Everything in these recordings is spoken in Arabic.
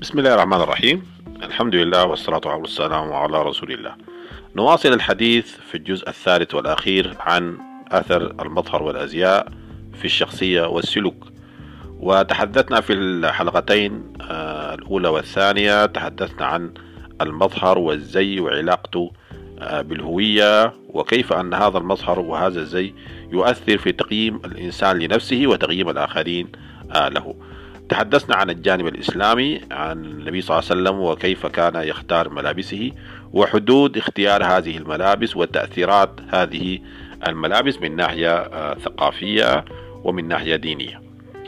بسم الله الرحمن الرحيم. الحمد لله والصلاة والسلام على رسول الله. نواصل الحديث في الجزء الثالث والأخير عن أثر المظهر والأزياء في الشخصية والسلوك. وتحدثنا في الحلقتين الأولى والثانية، تحدثنا عن المظهر والزي وعلاقته بالهوية، وكيف أن هذا المظهر وهذا الزي يؤثر في تقييم الإنسان لنفسه وتقييم الآخرين له. تحدثنا عن الجانب الإسلامي، عن النبي صلى الله عليه وسلم وكيف كان يختار ملابسه وحدود اختيار هذه الملابس وتأثيرات هذه الملابس من ناحية ثقافية ومن ناحية دينية.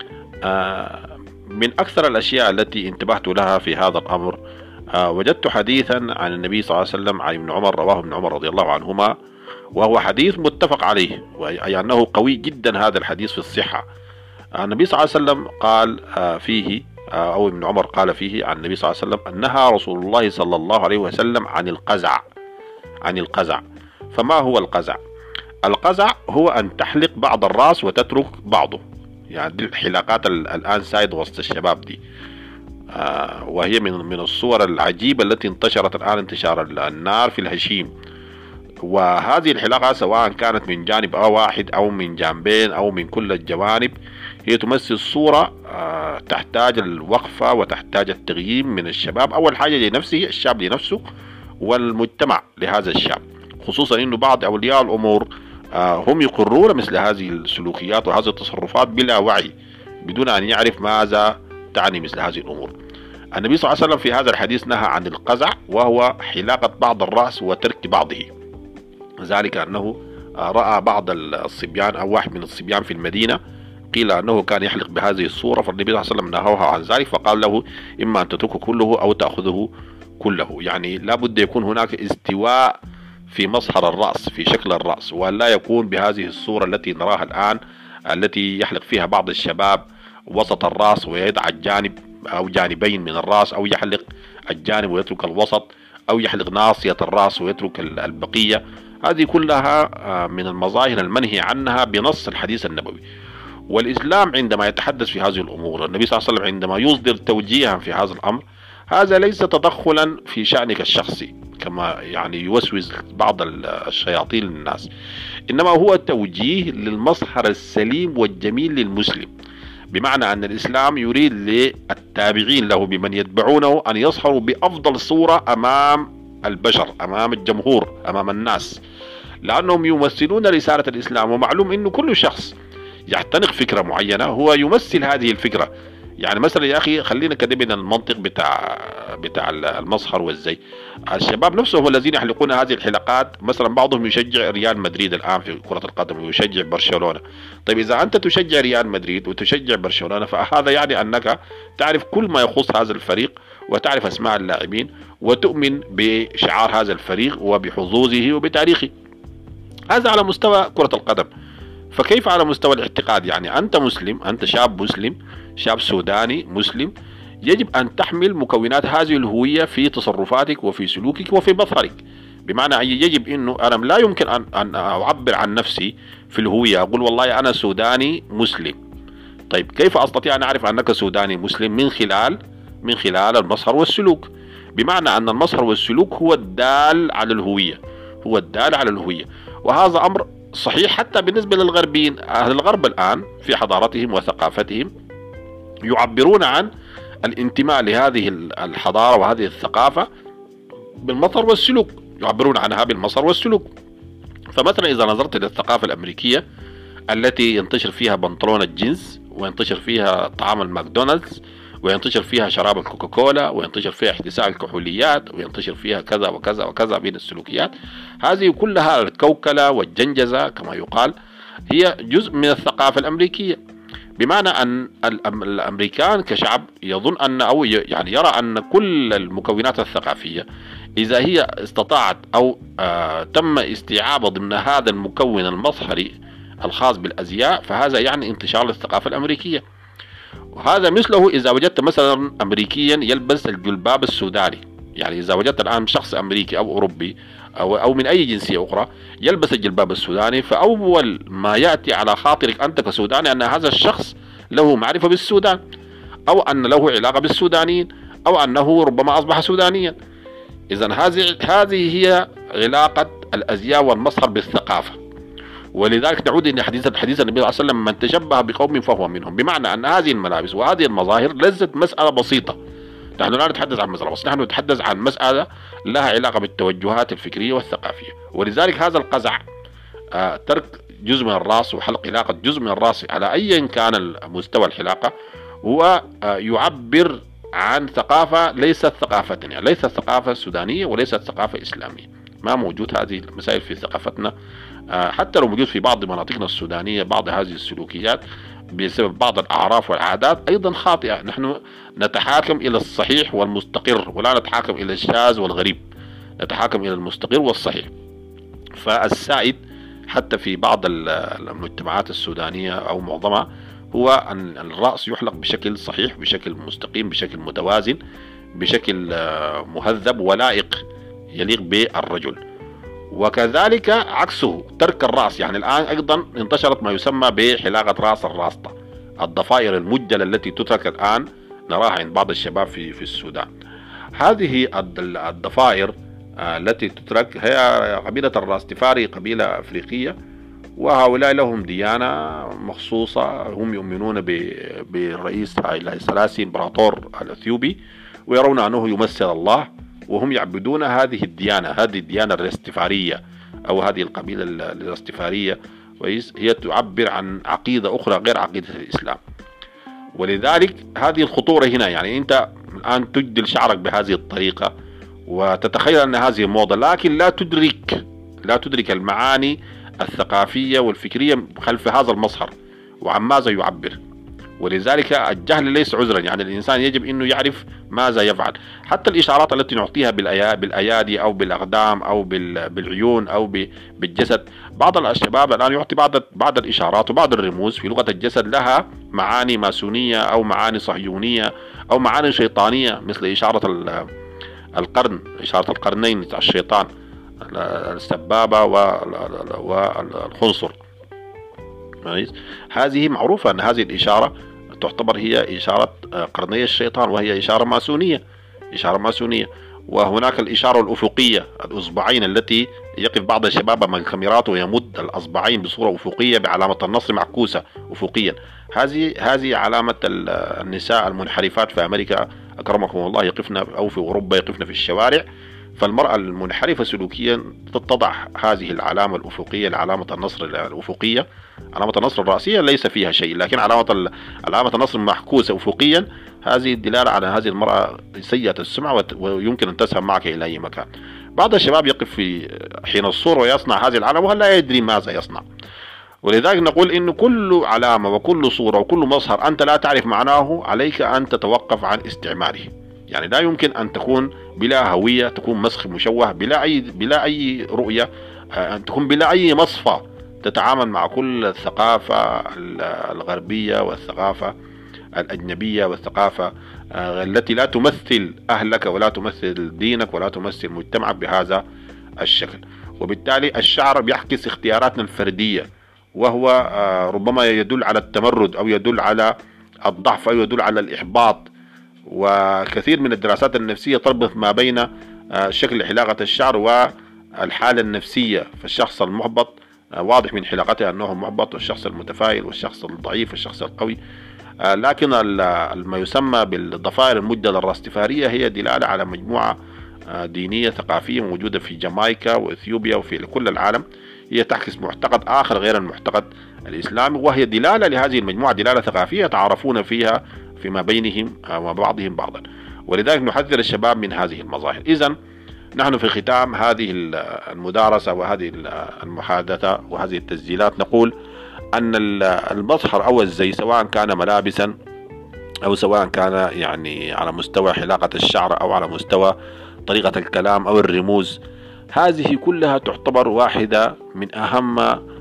من أكثر الأشياء التي انتبهت لها في هذا الأمر وجدت حديثا عن النبي صلى الله عليه وسلم عن ابن عمر، رواه ابن عمر رضي الله عنهما، وهو حديث متفق عليه، أي أنه قوي جدا هذا الحديث في الصحة. النبي صلى الله عليه وسلم قال فيه، أو ابن عمر قال فيه عن النبي صلى الله عليه وسلم، نهى رسول الله صلى الله عليه وسلم عن القزع. فما هو القزع؟ القزع هو أن تحلق بعض الرأس وتترك بعضه، يعني دي الحلاقات الآن سايد وسط الشباب دي، وهي من الصور العجيبة التي انتشرت الآن انتشار النار في الهشيم. وهذه الحلاقة سواء كانت من جانب واحد أو من جانبين أو من كل الجوانب، هي تمثل صورة تحتاج الوقفة وتحتاج التغيير من الشباب. أول حاجة لنفسه، الشاب لنفسه، والمجتمع لهذا الشاب، خصوصا أنه بعض أولياء الأمور هم يقرون مثل هذه السلوكيات وهذه التصرفات بلا وعي، بدون أن يعرف ماذا تعني مثل هذه الأمور. النبي صلى الله عليه وسلم في هذا الحديث نهى عن القزع، وهو حلاقة بعض الرأس وترك بعضه. ذلك أنه رأى بعض الصبيان أو واحد من الصبيان في المدينة، قيل أنه كان يحلق بهذه الصورة، فالنبي صلى الله عليه وسلم نهاه عن ذلك، فقال له إما أن تتركه كله أو تأخذه كله. يعني لا بد يكون هناك استواء في مظهر الرأس، في شكل الرأس، ولا يكون بهذه الصورة التي نراها الآن، التي يحلق فيها بعض الشباب وسط الرأس ويضع الجانب أو جانبين من الرأس، أو يحلق الجانب ويترك الوسط، أو يحلق ناصية الرأس ويترك البقية. هذه كلها من المظاهر المنهي عنها بنص الحديث النبوي. والإسلام عندما يتحدث في هذه الأمور، النبي صلى الله عليه وسلم عندما يصدر توجيها في هذا الأمر، هذا ليس تدخلا في شأنك الشخصي كما يعني يوسوس بعض الشياطين للناس، إنما هو توجيه للمظهر السليم والجميل للمسلم. بمعنى أن الإسلام يريد للتابعين له بمن يتبعونه أن يظهروا بأفضل صورة أمام البشر، أمام الجمهور، أمام الناس، لأنهم يمثلون رسالة الإسلام. ومعلوم أنه كل شخص يعتنق فكرة معينة هو يمثل هذه الفكرة. يعني مثلا يا أخي خلينا كده من المنطق بتاع المظهر والزي. الشباب نفسهم الذين يحلقون هذه الحلقات، مثلا بعضهم يشجع ريال مدريد الآن في كرة القدم ويشجع برشلونة. طيب إذا أنت تشجع ريال مدريد وتشجع برشلونة، فهذا يعني أنك تعرف كل ما يخص هذا الفريق، وتعرف أسماء اللاعبين، وتؤمن بشعار هذا الفريق وبحظوظه وبتاريخه. هذا على مستوى كرة القدم. فكيف على مستوى الاعتقاد؟ يعني أنت مسلم، أنت شاب مسلم، شاب سوداني مسلم، يجب أن تحمل مكونات هذه الهوية في تصرفاتك وفي سلوكك وفي مظهرك. بمعنى يجب أنه أنا لا يمكن أن أعبر عن نفسي في الهوية، أقول والله أنا سوداني مسلم. طيب كيف أستطيع أن أعرف أنك سوداني مسلم؟ من خلال المظهر والسلوك. بمعنى أن المظهر والسلوك هو الدال على الهوية، وهذا أمر صحيح حتى بالنسبة للغربيين. أهل الغرب الآن في حضارتهم وثقافتهم يعبرون عن الانتماء لهذه الحضارة وهذه الثقافة بالمظهر والسلوك، يعبرون عنها بالمظهر والسلوك. فمثلا إذا نظرت للثقافة الأمريكية التي ينتشر فيها بنطلون الجينز، وينتشر فيها طعام الماكدونالدز، وينتشر فيها شراب الكوكاكولا، وينتشر فيها احتساء الكحوليات، وينتشر فيها كذا وكذا وكذا من السلوكيات، هذه كلها الكوكلة والجنجزة كما يقال، هي جزء من الثقافة الأمريكية. بمعنى أن الأمريكان كشعب يظن أن، أو يعني يرى أن كل المكونات الثقافية إذا هي استطاعت أو تم استيعابها ضمن هذا المكون المظهري الخاص بالأزياء، فهذا يعني انتشار الثقافة الأمريكية. وهذا مثله إذا وجدت مثلا أمريكيا يلبس الجلباب السوداني. يعني إذا وجدت الآن شخص أمريكي أو أوروبي أو من أي جنسية أخرى يلبس الجلباب السوداني، فأول ما يأتي على خاطرك أنت كسوداني أن هذا الشخص له معرفة بالسودان، أو أن له علاقة بالسودانيين، أو أنه ربما أصبح سودانيا. إذن هذه هي علاقة الأزياء والمظهر بالثقافة. ولذلك نعود إلى حديث النبي صلى الله عليه وسلم: من تشبه بقوم فهو منهم، بمعنى أن هذه الملابس وهذه المظاهر ليست مسألة بسيطة. نحن لا نتحدث عن مسألة بس، نحن نتحدث عن مسألة لها علاقة بالتوجهات الفكرية والثقافية. ولذلك هذا القزع، ترك جزء من الرأس وحلق علاقة جزء من الرأس على أي كان مستوى الحلاقة، هو يعبر عن ثقافة ليست ثقافتنا، يعني ليست ثقافة سودانية وليست ثقافة إسلامية. ما موجود هذه المسائل في ثقافتنا، حتى لو موجود في بعض مناطقنا السودانية بعض هذه السلوكيات بسبب بعض الأعراف والعادات أيضا خاطئة. نحن نتحاكم إلى الصحيح والمستقر ولا نتحاكم إلى الشاذ والغريب، نتحاكم إلى المستقر والصحيح. فالسائد حتى في بعض المجتمعات السودانية أو معظمها هو أن الرأس يحلق بشكل صحيح، بشكل مستقيم، بشكل متوازن، بشكل مهذب ولائق يليق بالرجل. وكذلك عكسه ترك الرأس. يعني الآن أيضا انتشرت ما يسمى بحلاقة رأس الراسطة، الضفائر المجدلة التي تترك الآن نراها عند بعض الشباب في السودان. هذه الضفائر التي تترك هي قبيلة الراستفاري، قبيلة أفريقية، وهؤلاء لهم ديانة مخصوصة. هم يؤمنون بالرئيس هايلي سلاسي إمبراطور الأثيوبي، ويرون أنه يمثل الله، وهم يعبدون هذه الديانة الراستفارية أو هذه القبيلة الراستفارية، هي تعبر عن عقيدة أخرى غير عقيدة الإسلام. ولذلك هذه الخطورة هنا. يعني أنت الآن تجدل شعرك بهذه الطريقة وتتخيل أن هذه موضة، لكن لا تدرك المعاني الثقافية والفكرية خلف هذا المظهر وعن ماذا يعبر. ولذلك الجهل ليس عذرا، يعني الإنسان يجب أنه يعرف ماذا يفعل. حتى الإشارات التي نعطيها بالأيادي أو بالأقدام أو بالعيون أو بالجسد، بعض الشباب الآن يعطي بعض الإشارات وبعض الرموز في لغة الجسد لها معاني ماسونية أو معاني صهيونية أو معاني شيطانية، مثل إشارة القرن، إشارة القرنين بتاع الشيطان، السبابة والخنصر. هذه معروفة أن هذه الإشارة تعتبر هي إشارة قرني الشيطان، وهي إشارة ماسونية. وهناك الإشارة الأفقية، الأصبعين التي يقف بعض الشباب أمام الكاميرات ويمد الأصبعين بصورة أفقية بعلامة النصر معكوسة أفقيا. هذه علامة النساء المنحرفات في أمريكا أكرمكم الله يقفن، أو في أوروبا يقفن في الشوارع. فالمرأة المنحرفة سلوكيا تضع هذه العلامة الأفقية، علامة النصر الأفقية. علامة النصر الرأسية ليس فيها شيء، لكن علامة النصر محكوسة أفقيا، هذه الدلالة على هذه المرأة سيئة السمعة ويمكن أن تذهب معك إلى أي مكان. بعض الشباب يقف في حين الصورة ويصنع هذه العلامة ولا يدري ماذا يصنع. ولذلك نقول إن كل علامة وكل صورة وكل مظهر أنت لا تعرف معناه، عليك أن تتوقف عن استعماله. يعني لا يمكن أن تكون بلا هوية، تكون مسخ مشوه بلا أي رؤية، أن تكون بلا أي مصفى تتعامل مع كل الثقافة الغربية والثقافة الأجنبية والثقافة التي لا تمثل أهلك ولا تمثل دينك ولا تمثل مجتمعك بهذا الشكل. وبالتالي الشعر بيعكس اختياراتنا الفردية، وهو ربما يدل على التمرد أو يدل على الضعف أو يدل على الإحباط. وكثير من الدراسات النفسية تربط ما بين شكل حلاقة الشعر والحالة النفسية. فالشخص المحبط واضح من حلاقته أنه محبط، والشخص المتفائل والشخص الضعيف والشخص القوي. لكن ما يسمى بالضفائر المجدلة الراستفارية هي دلالة على مجموعة دينية ثقافية موجودة في جامايكا وإثيوبيا وفي كل العالم، هي تعكس معتقد آخر غير المعتقد الإسلامي، وهي دلالة لهذه المجموعة، دلالة ثقافية يتعارفون فيها فيما بينهم وبعضهم بعضا. ولذلك نحذر الشباب من هذه المظاهر. إذن نحن في ختام هذه المدارسة وهذه المحادثة وهذه التسجيلات نقول أن المظهر أو الزي، سواء كان ملابسا أو سواء كان يعني على مستوى حلاقة الشعر أو على مستوى طريقة الكلام أو الرموز، هذه كلها تعتبر واحدة من أهم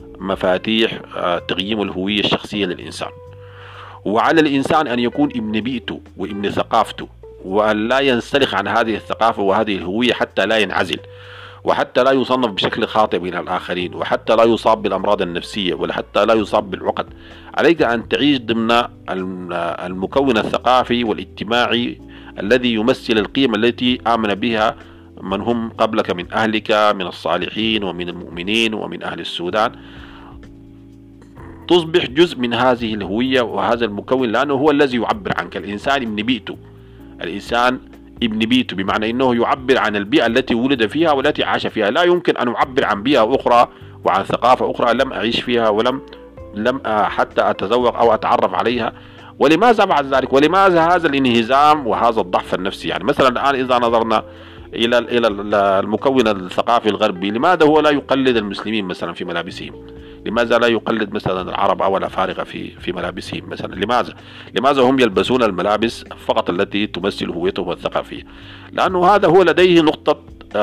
مفاتيح تقييم الهوية الشخصية للإنسان. وعلى الإنسان أن يكون ابن بيئته وابن ثقافته، وأن لا ينسلخ عن هذه الثقافة وهذه الهوية حتى لا ينعزل، وحتى لا يصنف بشكل خاطئ من الآخرين، وحتى لا يصاب بالأمراض النفسية، وحتى لا يصاب بالعقد. عليك أن تعيش ضمن المكون الثقافي والاجتماعي الذي يمثل القيم التي آمن بها من هم قبلك من أهلك من الصالحين ومن المؤمنين ومن أهل السودان، تصبح جزء من هذه الهوية وهذا المكون، لأنه هو الذي يعبر عنك. الإنسان ابن بيئته، الإنسان ابن بيئته، بمعنى أنه يعبر عن البيئة التي ولد فيها والتي عاش فيها. لا يمكن أن أعبر عن بيئة أخرى وعن ثقافة أخرى لم أعيش فيها ولم حتى أتذوق أو أتعرف عليها. ولماذا بعد ذلك؟ ولماذا هذا الانهزام وهذا الضعف النفسي؟ يعني مثلا الآن إذا نظرنا إلى المكون الثقافي الغربي، لماذا هو لا يقلد المسلمين مثلا في ملابسهم؟ لماذا لا يقلد مثلا العرب أو الأفارقة في ملابسهم مثلا؟ لماذا هم يلبسون الملابس فقط التي تمثل هويتهم الثقافية؟ لأنه هذا هو لديه نقطة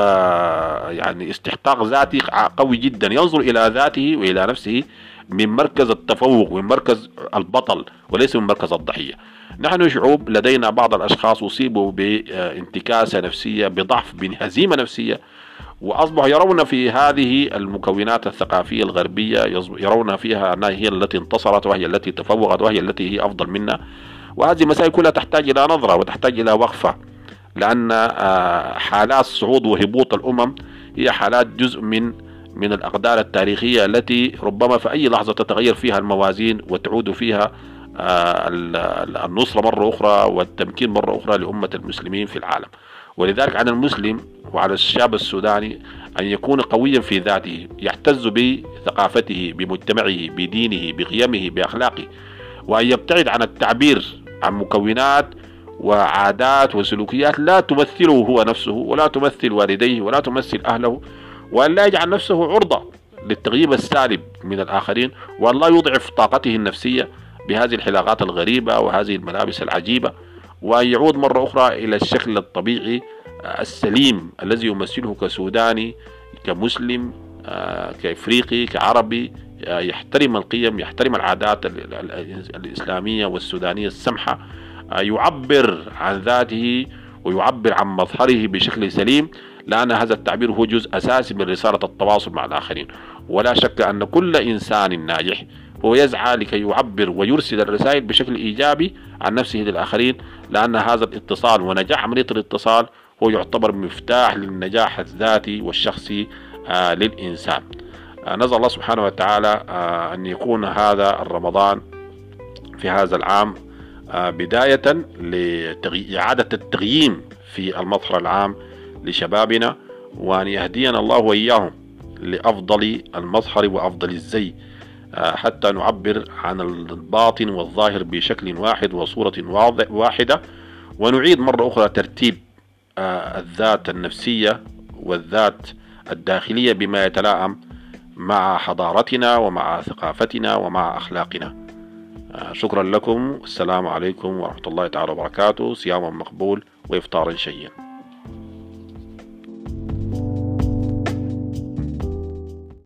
يعني استحقاق ذاتي قوي جدا، ينظر إلى ذاته وإلى نفسه من مركز التفوق، من مركز البطل وليس من مركز الضحية. نحن شعوب لدينا بعض الأشخاص أصيبوا بانتكاسة نفسية، بضعف، بهزيمة نفسية، وأصبحوا يرون في هذه المكونات الثقافية الغربية، يرون فيها أنها هي التي انتصرت وهي التي تفوقت وهي التي هي أفضل منا. وهذه المسائل كلها تحتاج إلى نظرة وتحتاج إلى وقفة، لأن حالات صعود وهبوط الأمم هي حالات جزء من الأقدار التاريخية التي ربما في أي لحظة تتغير فيها الموازين وتعود فيها النصرة مرة أخرى والتمكين مرة أخرى لأمة المسلمين في العالم. ولذلك على المسلم وعلى الشعب السوداني أن يكون قويا في ذاته، يعتز بثقافته، بمجتمعه، بدينه، بقيمه، بأخلاقه، وأن يبتعد عن التعبير عن مكونات وعادات وسلوكيات لا تمثله هو نفسه ولا تمثل والديه ولا تمثل أهله، وأن لا يجعل نفسه عرضة للتغييب السالب من الآخرين، وأن لا يضعف طاقته النفسية بهذه الحلاقات الغريبة وهذه الملابس العجيبة، وأن يعود مرة أخرى إلى الشكل الطبيعي السليم الذي يمثله كسوداني، كمسلم، كإفريقي، كعربي، يحترم القيم، يحترم العادات الإسلامية والسودانية السمحة، يعبر عن ذاته ويعبر عن مظهره بشكل سليم، لأن هذا التعبير هو جزء أساسي من رسالة التواصل مع الآخرين. ولا شك أن كل إنسان ناجح هو يسعى لكي يعبر ويرسل الرسائل بشكل إيجابي عن نفسه للآخرين، لأن هذا الاتصال ونجاح عملية الاتصال هو يعتبر مفتاح للنجاح الذاتي والشخصي للإنسان. نسأل الله سبحانه وتعالى أن يكون هذا الرمضان في هذا العام بداية لإعادة التقييم في المظهر العام لشبابنا، وأن يهدينا الله وإياهم لأفضل المظهر وأفضل الزي، حتى نعبر عن الباطن والظاهر بشكل واحد وصورة واحدة، ونعيد مرة أخرى ترتيب الذات النفسية والذات الداخلية بما يتلائم مع حضارتنا ومع ثقافتنا ومع أخلاقنا. شكرا لكم، السلام عليكم ورحمة الله تعالى وبركاته. صيام مقبول وإفطار شهي.